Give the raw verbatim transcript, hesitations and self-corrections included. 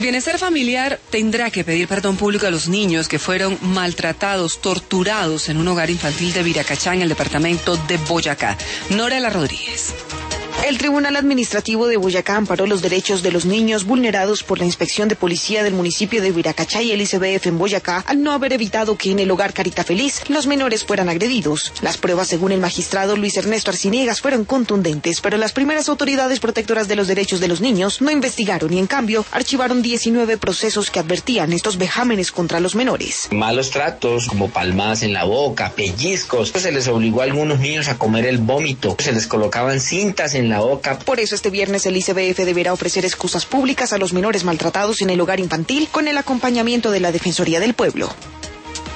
Bienestar Familiar tendrá que pedir perdón público a los niños que fueron maltratados, torturados en un hogar infantil de Viracachá, en el departamento de Boyacá. Norela Rodríguez. El Tribunal Administrativo de Boyacá amparó los derechos de los niños vulnerados por la Inspección de Policía del municipio de Viracachá y el I C B F en Boyacá al no haber evitado que en el hogar Carita Feliz los menores fueran agredidos. Las pruebas, según el magistrado Luis Ernesto Arciniegas, fueron contundentes, pero las primeras autoridades protectoras de los derechos de los niños no investigaron y, en cambio, archivaron diecinueve procesos que advertían estos vejámenes contra los menores. Malos tratos, como palmadas en la boca, pellizcos. Se les obligó a algunos niños a comer el vómito. Se les colocaban cintas en la boca. Por eso este viernes el I C B F deberá ofrecer excusas públicas a los menores maltratados en el hogar infantil con el acompañamiento de la Defensoría del Pueblo.